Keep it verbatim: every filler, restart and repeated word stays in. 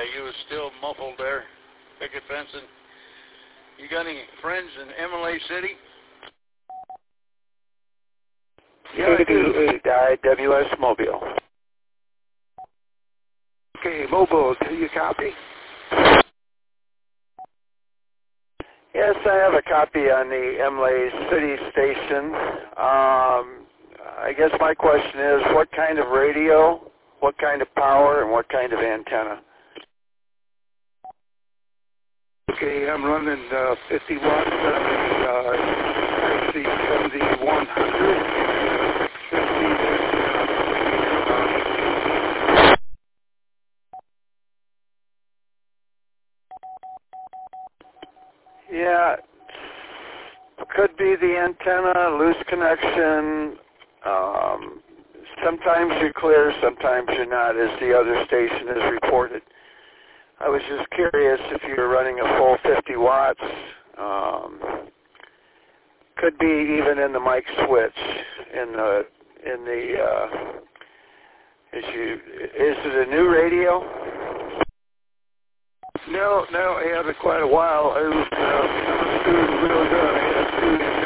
you was still muffled there. Picket fencing. You got any friends in M L A City? Yeah, I do. I W S Mobile. Okay, Mobile, do you copy? Yes, I have a copy on the M L A City station. Um, I guess my question is, what kind of radio, what kind of power, and what kind of antenna? Okay, I'm running uh, fifty watts on the uh, C seventy-one hundred. Yeah, could be the antenna, loose connection. Um, sometimes you're clear, sometimes you're not, as the other station has reported. I was just curious if you're running a full fifty watts. Um, could be even in the mic switch. In the in the uh, is you is it a new radio? No, no, I had it quite a while. It was, uh, it was doing real good. I had two